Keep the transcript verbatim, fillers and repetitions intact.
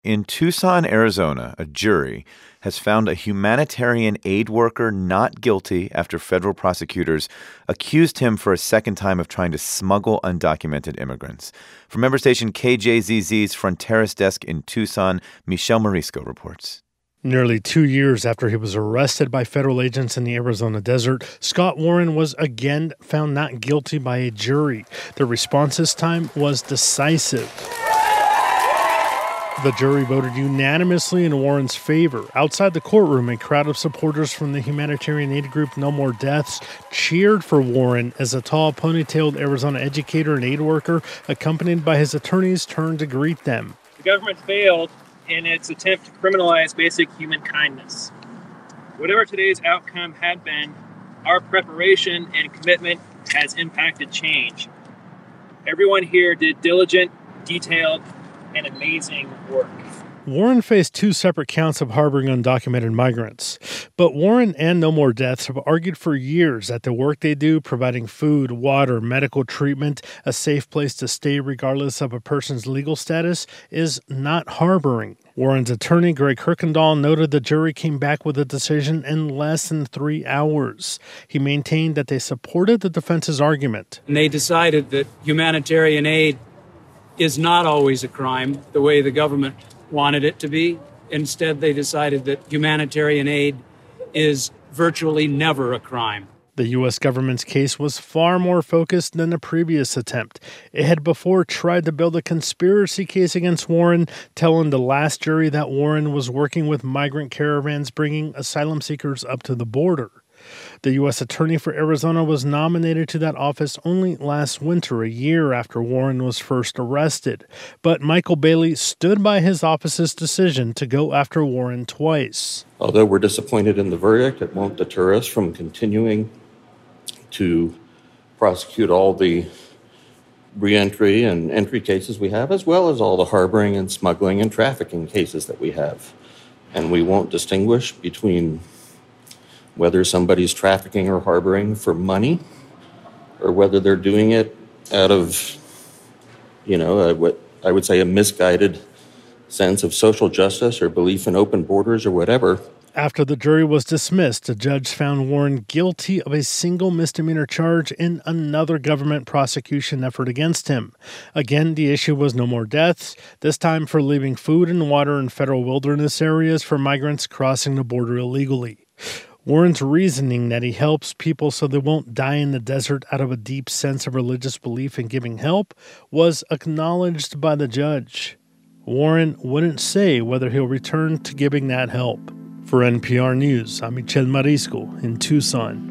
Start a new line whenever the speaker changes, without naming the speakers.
In Tucson, Arizona, a jury has found a humanitarian aid worker not guilty after federal prosecutors accused him for a second time of trying to smuggle undocumented immigrants. From member station K J Z Z's Fronteras desk in Tucson, Michelle Morisco reports.
Nearly two years after he was arrested by federal agents in the Arizona desert, Scott Warren was again found not guilty by a jury. The response this time was decisive. The jury voted unanimously in Warren's favor. Outside the courtroom, a crowd of supporters from the humanitarian aid group No More Deaths cheered for Warren as a tall, ponytailed Arizona educator and aid worker, accompanied by his attorneys, turned to greet them.
The government failed in its attempt to criminalize basic human kindness. Whatever today's outcome had been, our preparation and commitment has impacted change. Everyone here did diligent, detailed, and amazing work.
Warren faced two separate counts of harboring undocumented migrants. But Warren and No More Deaths have argued for years that the work they do, providing food, water, medical treatment, a safe place to stay regardless of a person's legal status, is not harboring. Warren's attorney, Greg Kirkendall, noted the jury came back with a decision in less than three hours. He maintained that they supported the defense's argument.
And they decided that humanitarian aid is not always a crime the way the government wanted it to be. Instead, they decided that humanitarian aid is virtually never a crime.
The U S government's case was far more focused than the previous attempt. It had before tried to build a conspiracy case against Warren, telling the last jury that Warren was working with migrant caravans bringing asylum seekers up to the border. The U S attorney for Arizona was nominated to that office only last winter, a year after Warren was first arrested. But Michael Bailey stood by his office's decision to go after Warren twice.
Although we're disappointed in the verdict, it won't deter us from continuing to prosecute all the reentry and entry cases we have, as well as all the harboring and smuggling and trafficking cases that we have. And we won't distinguish between whether somebody's trafficking or harboring for money, or whether they're doing it out of, you know, a, what I would say a misguided sense of social justice or belief in open borders or whatever.
After the jury was dismissed, a judge found Warren guilty of a single misdemeanor charge in another government prosecution effort against him. Again, the issue was No More Deaths, this time for leaving food and water in federal wilderness areas for migrants crossing the border illegally. Warren's reasoning that he helps people so they won't die in the desert out of a deep sense of religious belief in giving help was acknowledged by the judge. Warren wouldn't say whether he'll return to giving that help. For N P R News, I'm Michelle Morisco in Tucson.